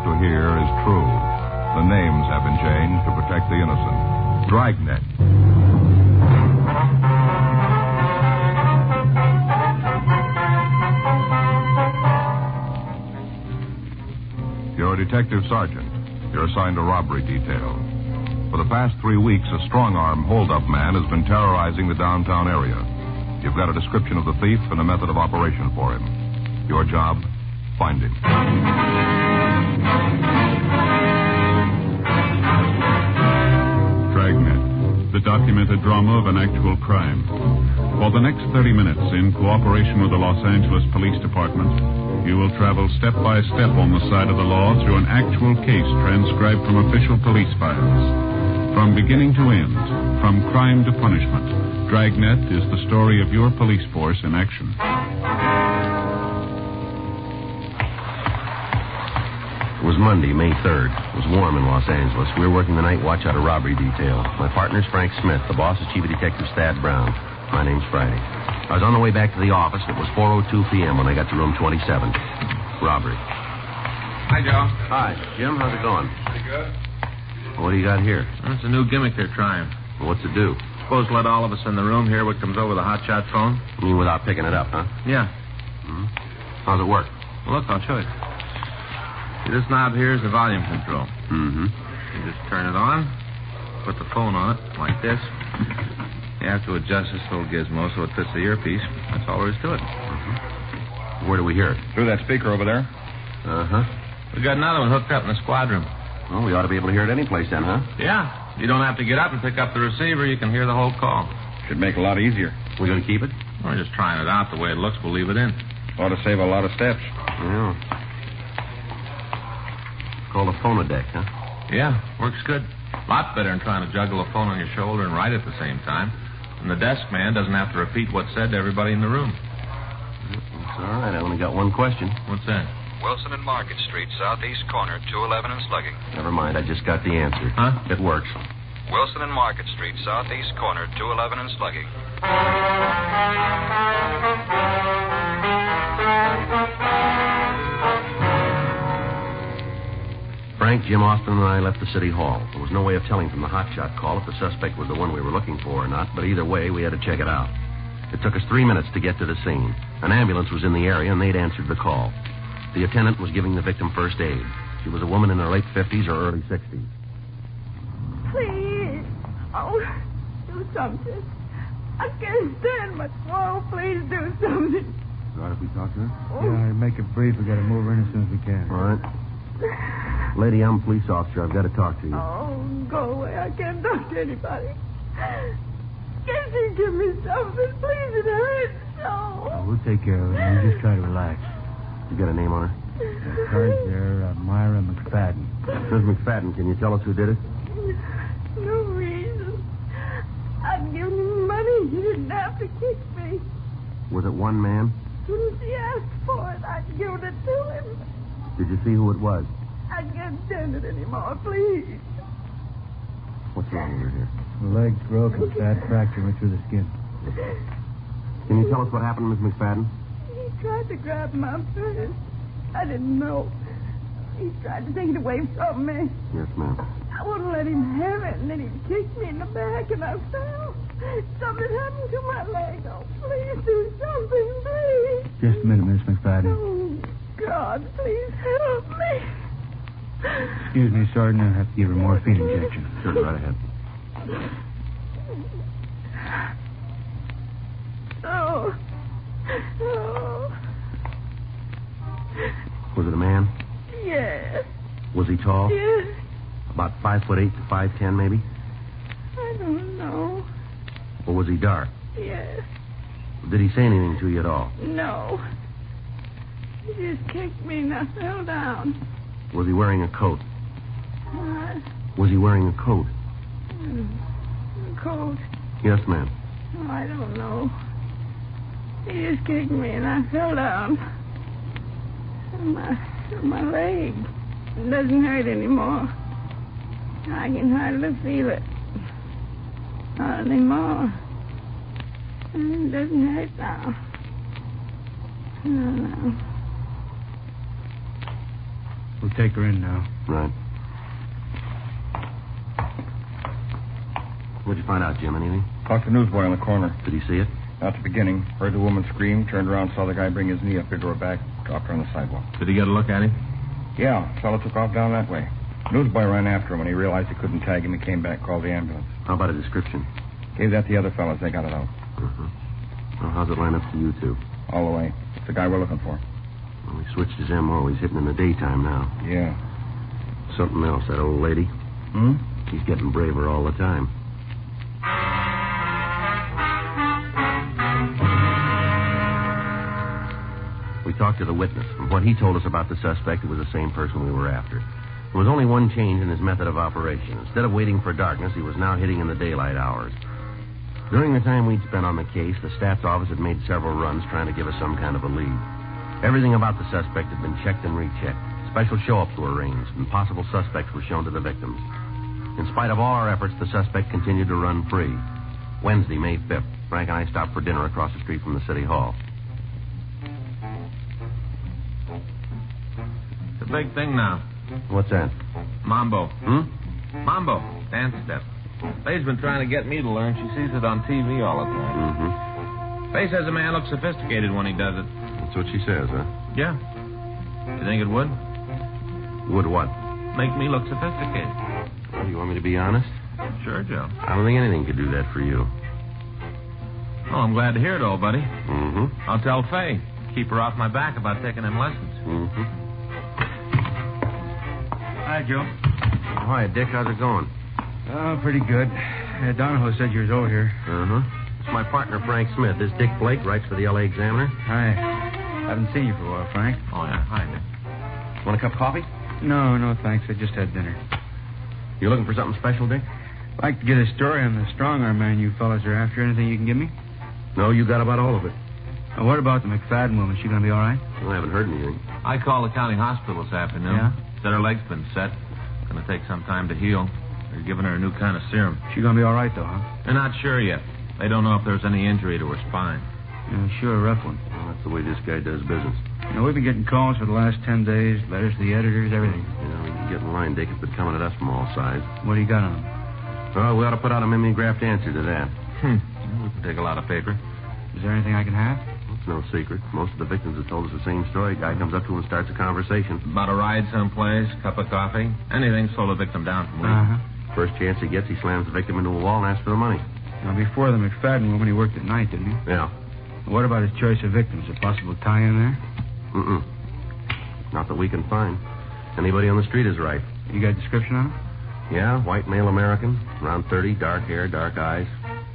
to hear is true. The names have been changed to protect the innocent. Dragnet. You're a detective sergeant. You're assigned a robbery detail. For the past 3 weeks, a strong-arm hold-up man has been terrorizing the downtown area. You've got a description of the thief and a method of operation for him. Your job, find him. Dragnet, the documented drama of an actual crime. For the next 30 minutes, in cooperation with the Los Angeles Police Department, you will travel step by step on the side of the law through an actual case transcribed from official police files. From beginning to end, from crime to punishment, Dragnet is the story of your police force in action. It was Monday, May 3rd. It was warm in Los Angeles. We were working the night watch out of robbery detail. My partner's Frank Smith. The boss is Chief of Detectives Thad Brown. My name's Friday. I was on the way back to the office. It was 4:02 p.m. when I got to room 27. Robbery. Hi, Joe. Hi. Jim, how's it going? Pretty good. What do you got here? It's a new gimmick they're trying. What's it do? Suppose let all of us in the room hear what comes over the hotshot phone. You mean without picking it up, huh? Yeah. How's it work? Well, look, I'll show you. See, this knob here is the volume control. Mm-hmm. You just turn it on, put the phone on it, like this. You have to adjust this little gizmo so it fits the earpiece. That's all there is to it. Where do we hear it? Through that speaker over there. Uh-huh. We got another one hooked up in the squad room. Well, we ought to be able to hear it any place then, huh? Yeah. You don't have to get up and pick up the receiver. You can hear the whole call. Should make it a lot easier. We going to keep it? We're just trying it out. The way it looks, we'll leave it in. Ought to save a lot of steps. Yeah. It's called a phonodeck, huh? Yeah, works good. Lot better than trying to juggle a phone on your shoulder and write at the same time. And the desk man doesn't have to repeat what's said to everybody in the room. That's all right. I only got one question. What's that? Wilson and Market Street, southeast corner, 211 and Slugging. Never mind. I just got the answer. Huh? It works. Wilson and Market Street, southeast corner, 211 and Slugging. Frank, Jim Austin, and I left the city hall. There was no way of telling from the hotshot call if the suspect was the one we were looking for or not, but either way, we had to check it out. It took us 3 minutes to get to the scene. An ambulance was in the area, and they'd answered the call. The attendant was giving the victim first aid. She was a woman in her late 50s or early 60s. Please. Oh, do something. I can't stand much more. Please do something. All right if we talk to her? Oh. Yeah, make it brief. We got to move her in as soon as we can. All right. Lady, I'm a police officer. I've got to talk to you. Oh, go away. I can't talk to anybody. Can't you give me something? Please, it hurts so. We'll take care of it. You just try to relax. You got a name on her? Cards there, Myra McFadden. Miss McFadden, can you tell us who did it? No reason. I'd given him money. He didn't have to kick me. Was it one man? Soon as he asked for it, I'd given it to him. Did you see who it was? I can't stand it anymore, please. What's wrong with her here? The leg's broken, bad fracture went through the skin. Can you tell us what happened, Miss McFadden? He tried to grab my purse. I didn't know. He tried to take it away from me. Yes, ma'am. I wouldn't let him have it, and then he kicked me in the back, and I fell. Something happened to my leg. Oh, please do something, please. Just a minute, Miss McFadden. Oh, God, please help me. Excuse me, Sergeant. I'll have to give her morphine injection. Sure, right ahead. Oh. Was it a man? Yes. Was he tall? Yes. About 5'8" to 5'10", maybe? I don't know. Or was he dark? Yes. Did he say anything to you at all? No. He just kicked me and I fell down. Was he wearing a coat? What? Was he wearing a coat? Coat? Yes, ma'am. Oh, I don't know. He just kicked me and I fell down. My leg doesn't hurt anymore. I can hardly feel it. Not anymore. It doesn't hurt now. No. We'll take her in now. Right. What'd you find out, Jim? Anything? Talked to the newsboy on the corner. Did he see it? Not the beginning. Heard the woman scream, turned around, saw the guy bring his knee up into her back, dropped her on the sidewalk. Did he get a look at him? Yeah, fella took off down that way. Newsboy ran after him when he realized he couldn't tag him. He came back, called the ambulance. How about a description? Gave that to the other fellas. They got it out. Uh-huh. Well, how's it line up to you two? All the way. It's the guy we're looking for. Well, he switched his M.O. He's hitting in the daytime now. Yeah. Something else, that old lady. Hmm? He's getting braver all the time. We talked to the witness. From what he told us about the suspect, it was the same person we were after. There was only one change in his method of operation. Instead of waiting for darkness, he was now hitting in the daylight hours. During the time we'd spent on the case, the stats office had made several runs trying to give us some kind of a lead. Everything about the suspect had been checked and rechecked. Special show-ups were arranged, and possible suspects were shown to the victims. In spite of all our efforts, the suspect continued to run free. Wednesday, May 5th, Frank and I stopped for dinner across the street from the city hall. It's a big thing now. What's that? Mambo. Mambo. Dance step. Faye's been trying to get me to learn. She sees it on TV all the time. Mm-hmm. Faye says a man looks sophisticated when he does it. That's what she says, huh? Yeah. You think it would? Would what? Make me look sophisticated. Well, you want me to be honest? Sure, Joe. I don't think anything could do that for you. Oh, I'm glad to hear it, old buddy. Mm-hmm. I'll tell Faye. Keep her off my back about taking them lessons. Mm-hmm. Hi, Joe. Hi, Dick. How's it going? Oh, pretty good. Donahoe said you was over here. Uh-huh. It's my partner, Frank Smith. This Dick Blake writes for the L.A. Examiner. Hi. Haven't seen you for a while, Frank. Oh, yeah. Hi, Dick. Want a cup of coffee? No, thanks. I just had dinner. You looking for something special, Dick? I'd like to get a story on the strong-arm man you fellas are after. Anything you can give me? No, you got about all of it. What about the McFadden woman? She going to be all right? Well, I haven't heard anything. I called the county hospital this afternoon. Yeah? Said her leg's been set. Going to take some time to heal. They're giving her a new kind of serum. She going to be all right, though, huh? They're not sure yet. They don't know if there's any injury to her spine. Yeah, sure, a rough one. Well, that's the way this guy does business. We've been getting calls for the last 10 days, letters to the editors, everything. We can get in line, Dick. It's been coming at us from all sides. What do you got on them? Well, we ought to put out a mimeographed answer to that. We can take a lot of paper. Is there anything I can have? It's no secret. Most of the victims have told us the same story. A guy comes up to him and starts a conversation. About a ride someplace, cup of coffee, anything to slow the victim down from leaving. Uh-huh. First chance he gets, he slams the victim into a wall and asks for the money. Now, before the McFadden woman, he worked at night, didn't he? Yeah. What about his choice of victims? A possible tie-in there? Mm-mm. Not that we can find. Anybody on the street is right. You got a description on him? Yeah, white male American, around 30, dark hair, dark eyes,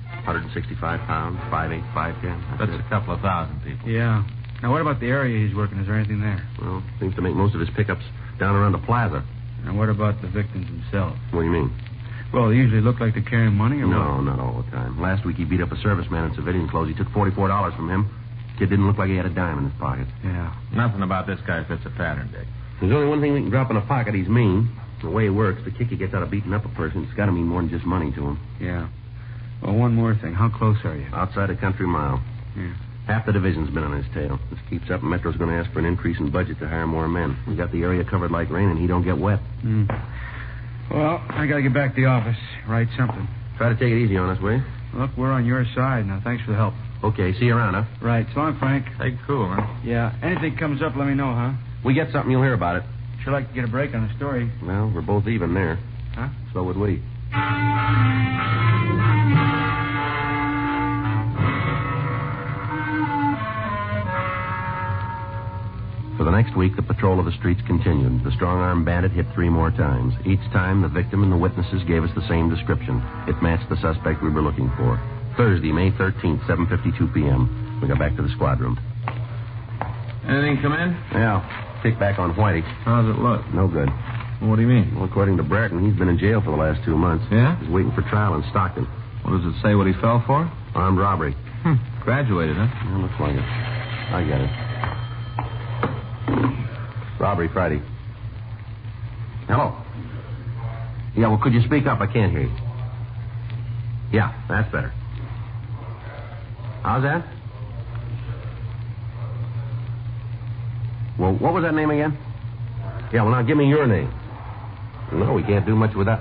165 pounds, 5'8", 5'10". That's a couple of thousand people. Yeah. Now, what about the area he's working? Is there anything there? Well, seems to make most of his pickups down around the plaza. And what about the victims themselves? What do you mean? Well, they usually look like they're carrying money or No, what? not all the time. Last week he beat up a serviceman in civilian clothes. He took $44 from him. Kid didn't look like he had a dime in his pocket. Yeah. Nothing about this guy fits a pattern, Dick. There's only one thing we can drop in a pocket. He's mean. The way it works, the kick he gets out of beating up a person, it's got to mean more than just money to him. Yeah. Well, one more thing. How close are you? Outside a country mile. Yeah. Half the division's been on his tail. This keeps up, and Metro's going to ask for an increase in budget to hire more men. We got the area covered like rain, and he don't get wet. Well, I got to get back to the office. Write something. Try to take it easy on us, will you? Look, we're on your side. Now, thanks for the help. Okay, see you around, huh? Right. So long, Frank. Take it cool, huh? Yeah. Anything comes up, let me know, huh? We get something, you'll hear about it. Sure like to get a break on the story. Well, we're both even there. Huh? So would we. For the next week, the patrol of the streets continued. The strong-arm bandit hit 3 more times. Each time, the victim and the witnesses gave us the same description. It matched the suspect we were looking for. Thursday, May 13th, 7:52 p.m. We got back to the squad room. Anything come in? Yeah, kick back on Whitey. How's it look? No good. What do you mean? Well, according to Bratton, he's been in jail for the last 2 months. Yeah? He's waiting for trial in Stockton. What does it say what he fell for? Armed robbery. Graduated, huh? Yeah, looks like it. I get it. Robbery Friday. Hello? Yeah, well, could you speak up? I can't hear you. Yeah, that's better. How's that? Well, what was that name again? Yeah, well, now give me your name. No, we can't do much with that.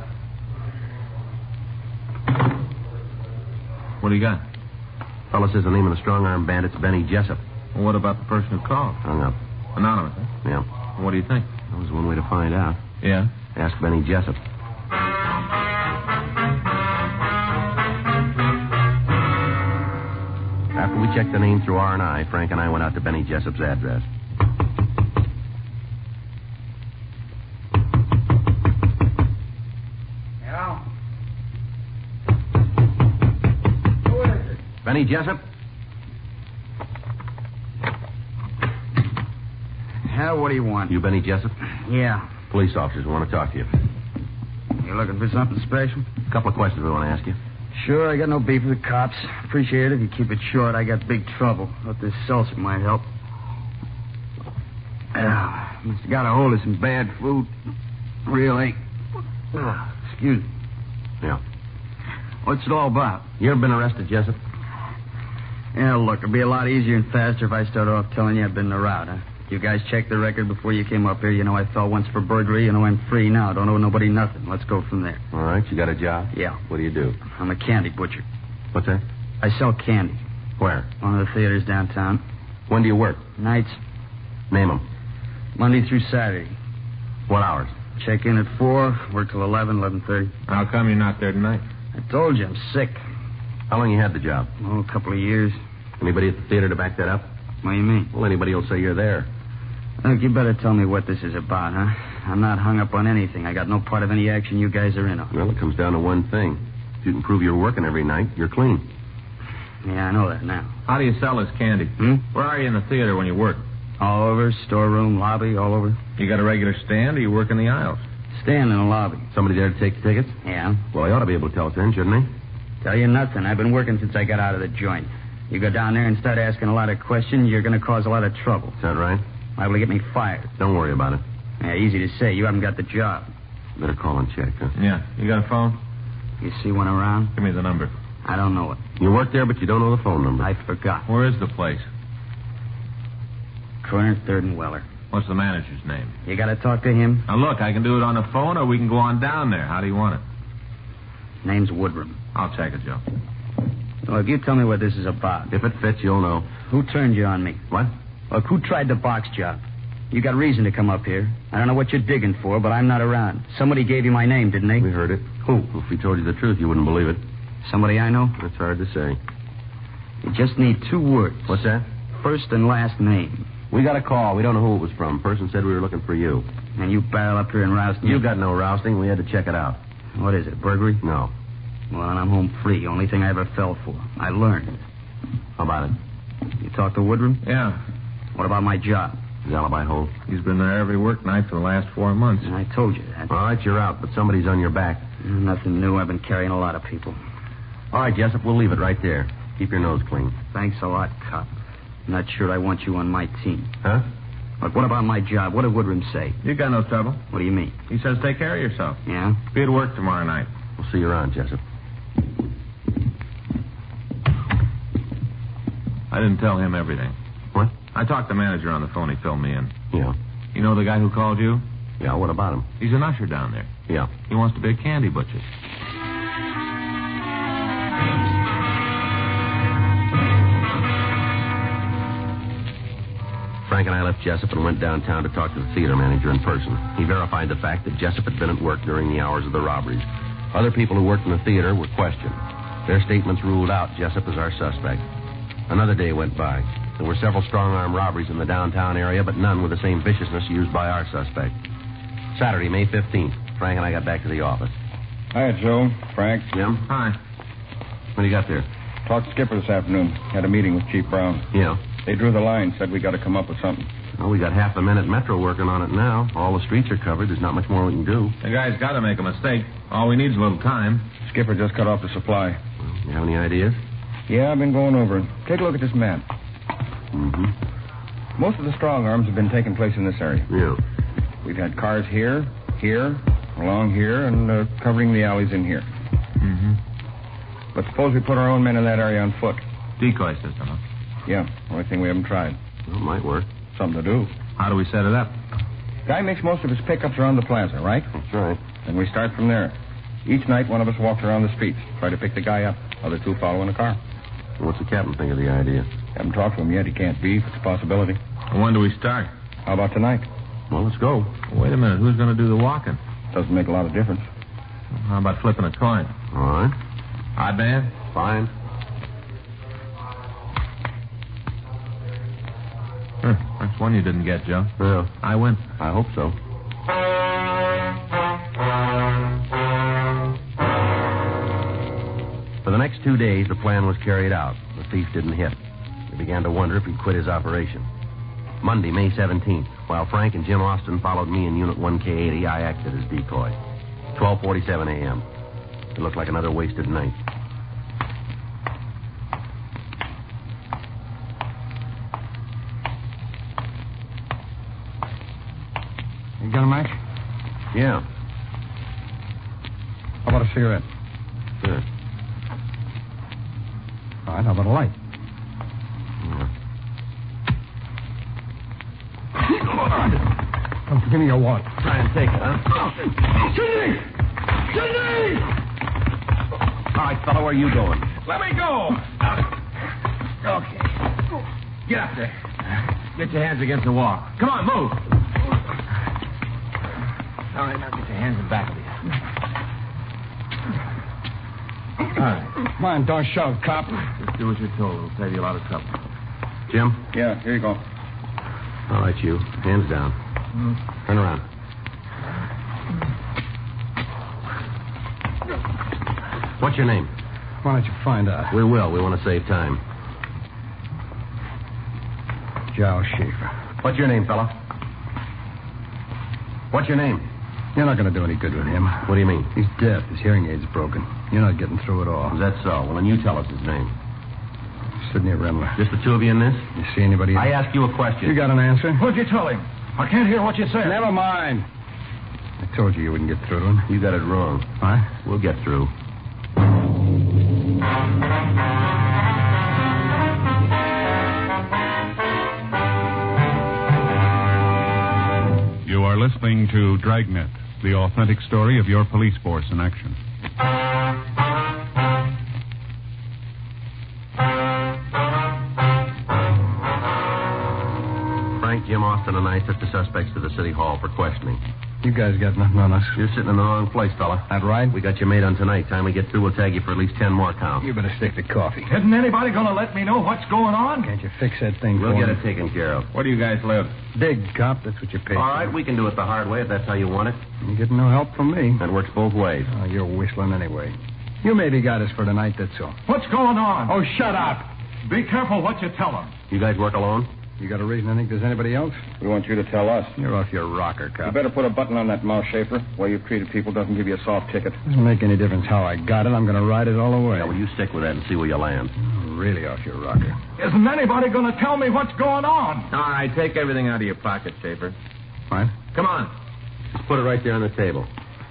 What do you got? Fellow says the name of the strong-arm bandit's Benny Jessup. Well, what about the person who called? Hung up. Anonymous, huh? Yeah. What do you think? That was one way to find out. Yeah? Ask Benny Jessup. After we checked the name through R&I, Frank and I went out to Benny Jessup's address. Hello? Who is it? Benny Jessup? What do you want? You Benny Jessup? Yeah. Police officers want to talk to you. You looking for something special? A couple of questions we want to ask you. Sure, I got no beef with the cops. Appreciate it if you keep it short. I got big trouble. Thought this seltzer might help. Must have got a hold of some bad food. Really? Excuse me. Yeah. What's it all about? You ever been arrested, Jessup? Yeah, look, it'd be a lot easier and faster if I started off telling you I've been in the route, huh? You guys checked the record before you came up here. You know I fell once for burglary. You know I'm free now. Don't owe nobody nothing. Let's go from there. All right, you got a job? Yeah. What do you do? I'm a candy butcher. What's that? I sell candy. Where? One of the theaters downtown. When do you work? Nights, Name them. Monday through Saturday. What hours? Check in at 4, work till 11, 11:30. How come you're not there tonight? I told you, I'm sick. How long you had the job? Oh, a couple of years. Anybody at the theater to back that up? What do you mean? Well, anybody will say you're there. Look, you better tell me what this is about, huh? I'm not hung up on anything. I got no part of any action you guys are in on. Well, it comes down to one thing. If you can prove you're working every night, you're clean. Yeah, I know that now. How do you sell this candy? Where are you in the theater when you work? All over, storeroom, lobby, all over. You got a regular stand, or you work in the aisles? Stand in the lobby. Somebody there to take the tickets? Yeah. Well, he ought to be able to tell us then, shouldn't he? Tell you nothing. I've been working since I got out of the joint. You go down there and start asking a lot of questions, you're going to cause a lot of trouble. Is that right? Liable to get me fired. Don't worry about it. Yeah, easy to say. You haven't got the job. Better call and check, huh? Yeah. You got a phone? You see one around? Give me the number. I don't know it. You work there, but you don't know the phone number. I forgot. Where is the place? Corner 3rd and Weller. What's the manager's name? You got to talk to him? Now, look, I can do it on the phone, or we can go on down there. How do you want it? Name's Woodrum. I'll check it, Joe. Look, you tell me what this is about. If it fits, you'll know. Who turned you on me? What? Look, who tried the box job? You got reason to come up here. I don't know what you're digging for, but I'm not around. Somebody gave you my name, didn't they? We heard it. Who? If we told you the truth, you wouldn't believe it. Somebody I know? It's hard to say. You just need 2 words. What's that? First and last name. We got a call. We don't know who it was from. Person said we were looking for you. And you barrel up here and roust me? You got no rousting. We had to check it out. What is it, burglary? No. Well, I'm home free. Only thing I ever fell for. I learned. How about it? You talk to Woodrum? Yeah. What about my job? His alibi hold? He's been there every work night for the last 4 months. I told you that. All right, you're out, but somebody's on your back. Nothing new. I've been carrying a lot of people. All right, Jessup, we'll leave it right there. Keep your nose clean. Thanks a lot, cop. I'm not sure I want you on my team. Huh? But what about my job? What did Woodrum say? You got no trouble. What do you mean? He says take care of yourself. Yeah? Be at work tomorrow night. We'll see you around, Jessup. I didn't tell him everything. What? I talked to the manager on the phone. He filled me in. Yeah. You know the guy who called you? Yeah, what about him? He's an usher down there. Yeah. He wants to be a candy butcher. Frank and I left Jessup and went downtown to talk to the theater manager in person. He verified the fact that Jessup had been at work during the hours of the robberies. Other people who worked in the theater were questioned. Their statements ruled out Jessup as our suspect. Another day went by. There were several strong-arm robberies in the downtown area, but none with the same viciousness used by our suspect. Saturday, May 15th, Frank and I got back to the office. Hi, Joe. Frank. Jim? Hi. What do you got there? Talked to Skipper this afternoon. Had a meeting with Chief Brown. Yeah. They drew the line, said we got to come up with something. Well, we got half the men at Metro working on it now. All the streets are covered. There's not much more we can do. The guy's got to make a mistake. All we need is a little time. Skipper just cut off the supply. You have any ideas? Yeah, I've been going over it. Take a look at this map. Mm-hmm. Most of the strong arms have been taking place in this area. Yeah. We've had cars here, along here, and covering the alleys in here. Mm-hmm. But suppose we put our own men in that area on foot. Decoy system, huh? Yeah, only thing we haven't tried. Well, it might work. Something to do. How do we set it up? Guy makes most of his pickups around the plaza, right? That's right. Then we start from there. Each night, one of us walks around the streets, try to pick the guy up. Other two follow in a car. What's the captain think of the idea? Haven't talked to him yet. He can't beef. It's a possibility. When do we start? How about tonight? Well, let's go. Wait a minute. Who's going to do the walking? Doesn't make a lot of difference. How about flipping a coin? All right. Odd man? Fine. That's one you didn't get, Joe. Yeah. I win. I hope so. For the next 2 days, the plan was carried out. The thief didn't hit. We began to wonder if he'd quit his operation. Monday, May 17th, while Frank and Jim Austin followed me in Unit 1K80, I acted as decoy. 12:47 a.m. It looked like another wasted night. You got a match? Yeah. How about a cigarette? Sure. All right, how about a light? Give me your wallet. Try and take it, huh? Sidney! Sidney! All right, fella, where are you going? Let me go! Okay. Get up there. Get your hands against the wall. Come on, move. All right, now get your hands in back of you. All right. Come on, don't shove, cop. Just do as you're told. It'll save you a lot of trouble. Jim? Yeah, here you go. All right, you. Hands down. Turn around. What's your name? Why don't you find out? We will. We want to save time. Joe Schaefer. What's your name, fella? What's your name? You're not going to do any good with him. What do you mean? He's deaf. His hearing aid's broken. You're not getting through at all. Is that so? Well, then you tell us his name. Sidney Remler. Just the two of you in this? You see anybody else? I asked you a question. You got an answer? What'd you tell him? I can't hear what you said. Never mind. I told you wouldn't get through to him. You got it wrong. What? We'll get through. You are listening to Dragnet, the authentic story of your police force in action. Frank, Jim Austin, and I took the suspects to the city hall for questioning. You guys got nothing on us. You're sitting in the wrong place, fella. That right? We got you made on tonight. Time we get through, we'll tag you for at least 10 more counts. You better stick to coffee. Isn't anybody going to let me know what's going on? Can't you fix that thing We'll for get me? it taken care of. Where do you guys live? Big, cop. That's what you pay All for. right, we can do it the hard way if that's how you want it. You get no help from me. That works both ways. Oh, you're whistling anyway. You maybe got us for tonight, that's all. What's going on? Oh, shut up. Be careful what you tell them. You guys work alone? You got a reason to think there's anybody else? We want you to tell us. You're off your rocker, You cop. better put a button on that mouth, Schaefer. The way you've treated people doesn't give you a soft ticket. Doesn't make any difference how I got it. I'm going to ride it all the way. Yeah, well, you stick with that and see where you land. You're really off your rocker. Isn't anybody going to tell me what's going on? All right, take everything out of your pocket, Schaefer. What? Come on. Just put it right there on the table.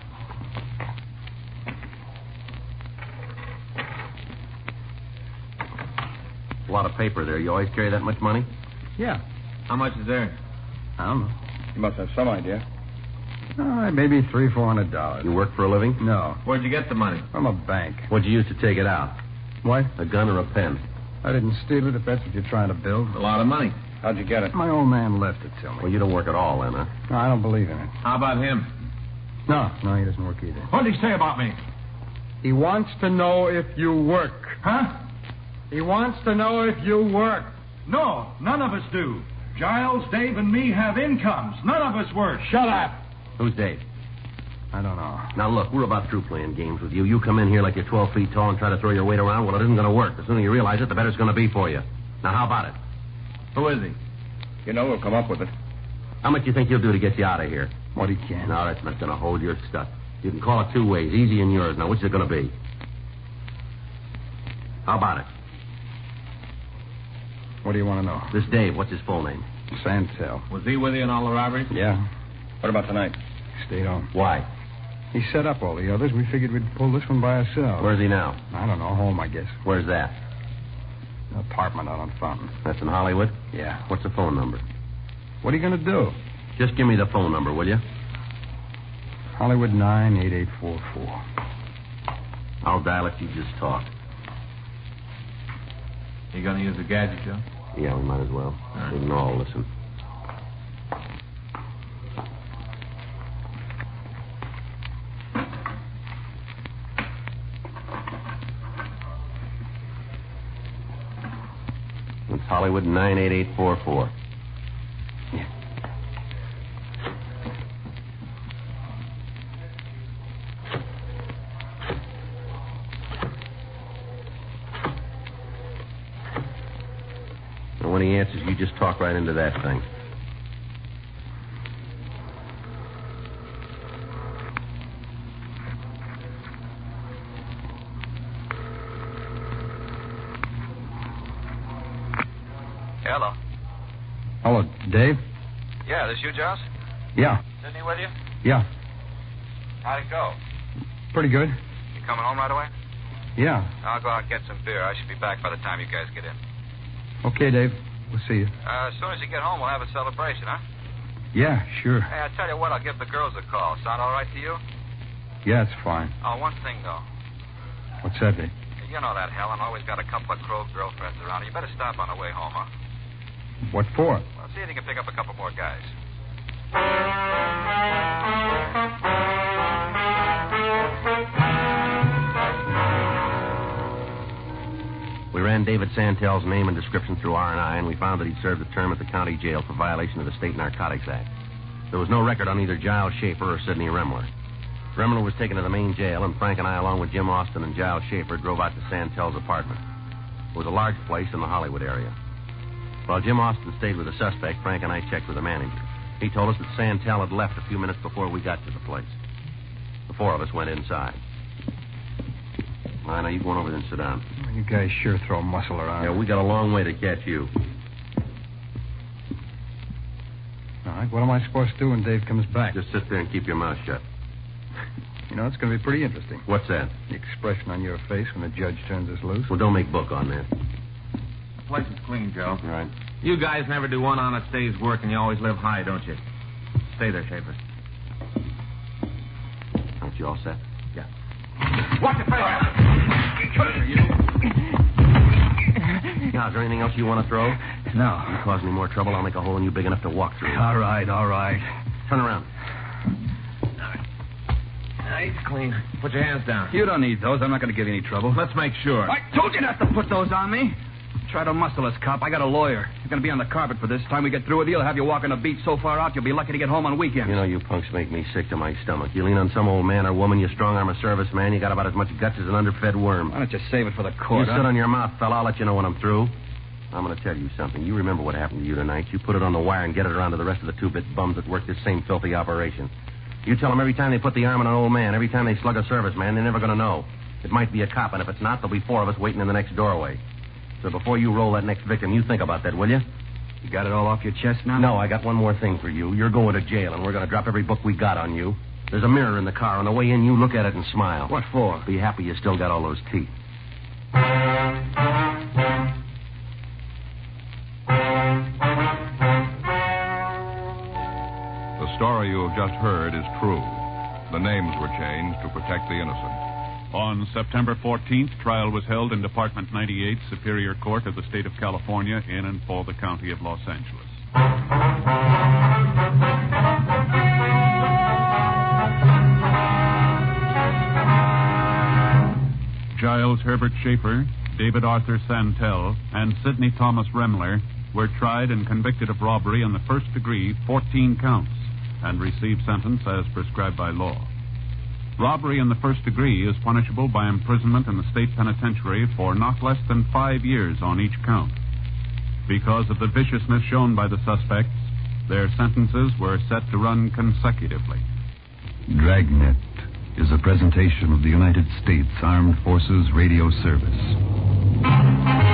A lot of paper there. You always carry that much money? Yeah. How much is there? I don't know. You must have some idea. All right, maybe $300-400. You work for a living? No, Where'd you get the money? from a bank. What'd you use to take it out? What? A gun or a pen? I didn't steal it if that's what you're trying to build. A lot of money. How'd you get it? My old man left it to me. Well, you don't work at all then, huh? No, I don't believe in it. How about him? No, he doesn't work either. What did he say about me? He wants to know if you work. Huh? He wants to know if you work. No, none of us do. Giles, Dave, and me have incomes. None of us work. Shut up. Who's Dave? I don't know. Now, look, we're about through playing games with you. You come in here like you're 12 feet tall and try to throw your weight around. Well, it isn't going to work. The sooner you realize it, the better it's going to be for you. Now, how about it? Who is he? You know we'll come up with it. How much do you think he'll do to get you out of here? What he can. No, that's not going to hold your stuff. You can call it two ways, easy and yours. Now, which is it going to be? How about it? What do you want to know? This Dave, what's his full name? Santel. Was he with you in all the robberies? Yeah. What about tonight? Stayed on. Why? He set up all the others. We figured we'd pull this one by ourselves. Where's he now? I don't know. Home, I guess. Where's that? An apartment out on Fountain. That's in Hollywood? Yeah. What's the phone number? What are you going to do? Just give me the phone number, will you? Hollywood 98844. I'll dial it. You just talk. You gonna use the gadget, Joe? Yeah, we might as well. right. We can all listen. It's Hollywood 98844. When he answers, you just talk right into that thing. Hello. Hello, Dave? Yeah, this you, Joss? Yeah. Sydney with you? Yeah. How'd it go? Pretty good. You coming home right away? Yeah. I'll go out and get some beer. I should be back by the time you guys get in. Okay, Dave. We'll see you. As soon as you get home, we'll have a celebration, huh? Yeah, sure. Hey, I tell you what, I'll give the girls a call. Sound all right to you? Yeah, it's fine. Oh, one thing, though. What's that, Dave? You know that Helen always got a couple of crow girlfriends around her. You better stop on the way home, huh? What for? Well, see if you can pick up a couple more guys. We ran David Santel's name and description through R&I, and we found that he'd served a term at the county jail for violation of the State Narcotics Act. There was no record on either Giles Schaefer or Sidney Remler. Remler was taken to the main jail, and Frank and I, along with Jim Austin and Giles Schaefer, drove out to Santel's apartment. It was a large place in the Hollywood area. While Jim Austin stayed with the suspect, Frank and I checked with the manager. He told us that Santel had left a few minutes before we got to the place. The four of us went inside. All right, now you go on over there and sit down. You guys sure throw muscle around. Yeah, we got a long way to catch you. All right, what am I supposed to do when Dave comes back? Just sit there and keep your mouth shut. You know, it's going to be pretty interesting. What's that? The expression on your face when the judge turns us loose. Well, don't make book on that. The place is clean, Joe. All right. You guys never do one honest day's work, and you always live high, don't you? Stay there, Schaefer. Aren't you all set? Yeah. Watch your face. Now, is there anything else you want to throw? No. You cause me more trouble, I'll make a hole in you big enough to walk through. All right. Turn around. It's clean. Put your hands down. You don't need those. I'm not going to give you any trouble. Let's make sure. I told you not to put those on me. Try to muscle us, cop. I got a lawyer. You're going to be on the carpet for this. Time we get through with you, I'll have you walking the beat so far out, you'll be lucky to get home on weekends. You know, you punks make me sick to my stomach. You lean on some old man or woman, you strong-arm a serviceman, you got about as much guts as an underfed worm. Why don't you save it for the court, You sit on your mouth, fella. I'll let you know when I'm through. I'm going to tell you something. You remember what happened to you tonight. You put it on the wire and get it around to the rest of the two-bit bums that work this same filthy operation. You tell them every time they put the arm on an old man, every time they slug a serviceman, they're never going to know. It might be a cop, and if it's not, there'll be four of us waiting in the next doorway. So before you roll that next victim, you think about that, will you? You got it all off your chest now? No, I got one more thing for you. You're going to jail, and we're going to drop every book we got on you. There's a mirror in the car. On the way in, you look at it and smile. What for? Be happy you still got all those teeth. The story you have just heard is true. The names were changed to protect the innocent. On September 14th, trial was held in Department 98, Superior Court of the State of California, in and for the County of Los Angeles. Giles Herbert Schaefer, David Arthur Santel, and Sidney Thomas Remler were tried and convicted of robbery in the first degree, 14 counts, and received sentence as prescribed by law. Robbery in the first degree is punishable by imprisonment in the state penitentiary for not less than 5 years on each count. Because of the viciousness shown by the suspects, their sentences were set to run consecutively. Dragnet is a presentation of the United States Armed Forces Radio Service.